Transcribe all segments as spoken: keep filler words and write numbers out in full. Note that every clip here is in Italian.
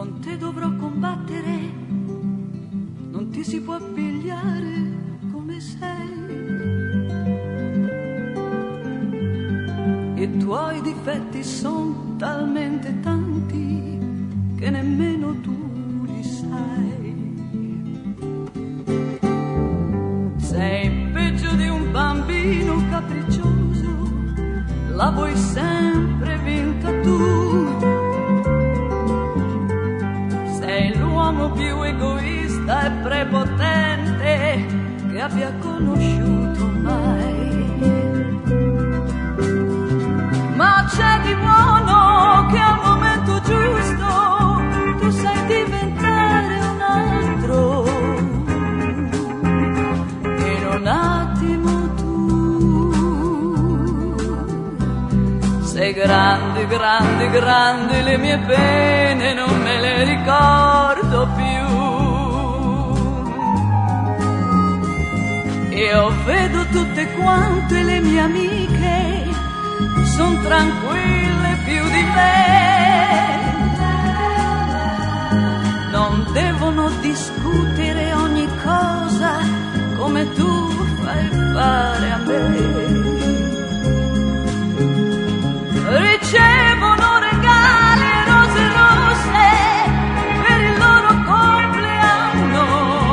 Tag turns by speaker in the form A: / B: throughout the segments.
A: non te dovrò combattere, non ti si può pigliare come sei. I tuoi difetti son talmente tanti che nemmeno tu li sai. Sei peggio di un bambino capriccioso, la vuoi sempre vinta tu. Sei l'uomo più egoista e prepotente che abbia conosciuto mai. Ma c'è di buono che al momento giusto tu sai diventare un altro. In un attimo tu sei grande, grande, grande, le mie pene non me le ricordo più. Io vedo tutte quante le mie amiche, son tranquille più di me. Non devono discutere ogni cosa come tu fai fare a me. Ricevono regali e rose rosse per il loro compleanno.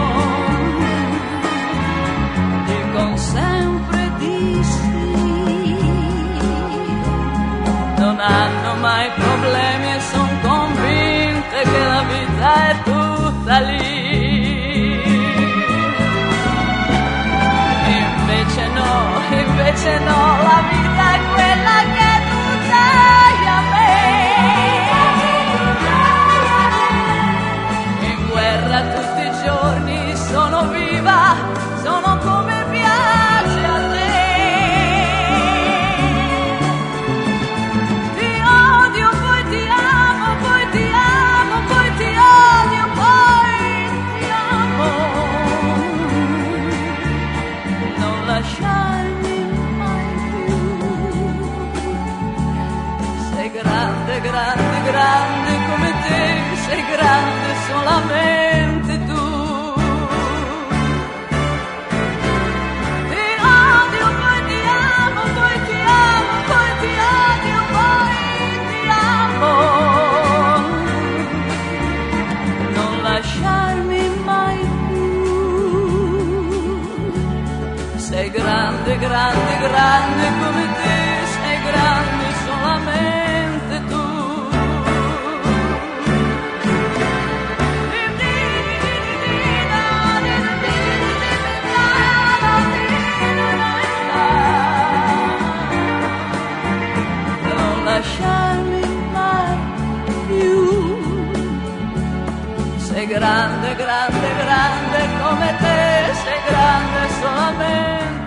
A: Dicono sempre di sì, non hanno mai problemi e son convinte che la vita è tutta lì. Invece no, invece no, la vita è quella che tu dai a me. In guerra tutti i giorni sono viva, sono come piace a te. Lasciarmi mai più. Sei grande, grande, grande come te, sei grande solamente tu. Ti odio, poi ti amo, poi ti amo, poi ti odio, poi ti amo. Non lasciarmi mai più. Sei grande, grande, grande come te, sei grande solamente tu. Non lasciarmi mai più. Sei grande, grande, grande come te, sei grande solamente